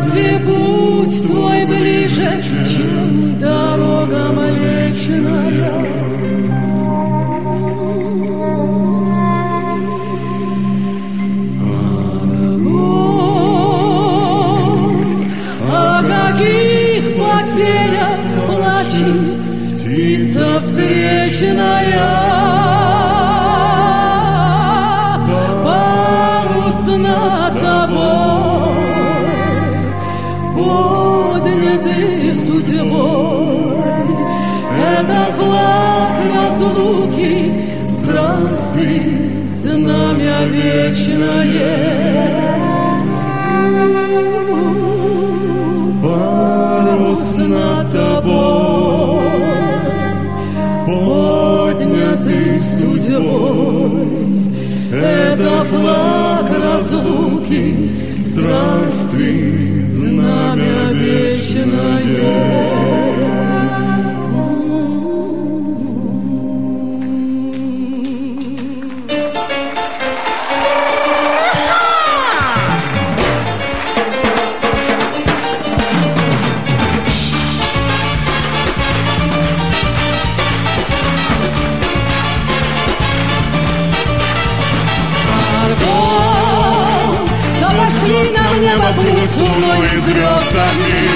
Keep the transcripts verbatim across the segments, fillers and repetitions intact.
разве путь твой ближе, чем дорога Млечная? О каких потерях плачет птица встречная? Парус над тобой поднятый судьбой. Это флаг разлуки, странствий, знамя вечное. Парус над тобой поднятый судьбой. Это флаг разлуки, странствий, знамя вечное. Пошли на небо путь с луной и звездами.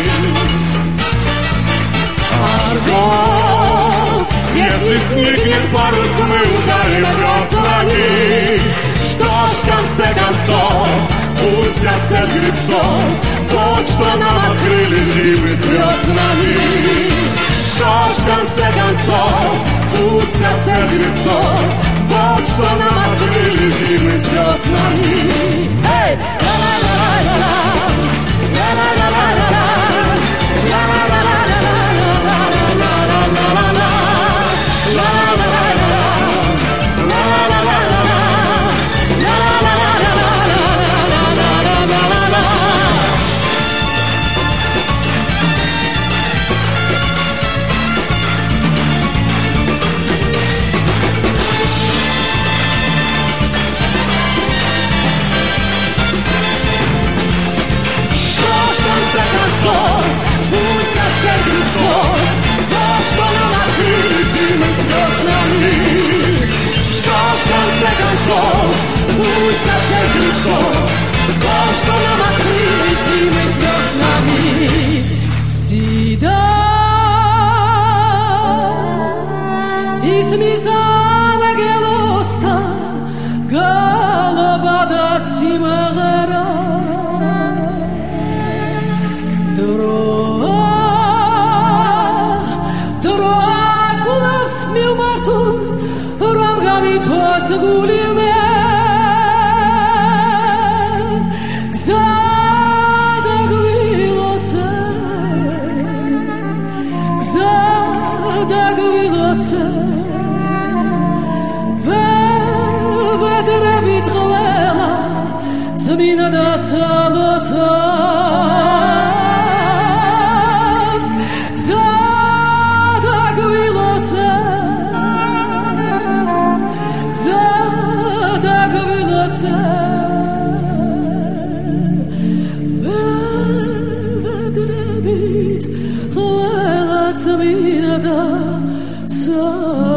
Арго, если сникнет парус, мы ударим веслами. Что ж, в конце концов, пусть вся цель гребцов, вот что нам открыли зимы звездами. Что ж, в конце концов, пусть вся цель гребцов, вот что нам открыли зимы звездами. Эй! Пусть от всех грехов, вот что нам открыли зимы звездами. Что ж, в конце концов, пусть от всех грехов, вот что нам открыли зимы звездами. Сида из мизана гелоста, галабада симагара. Гулиме, задагвилоце, задагвилоце, ведре битхвела, змина да салоца. Vedrebit, hvala, camina da sa.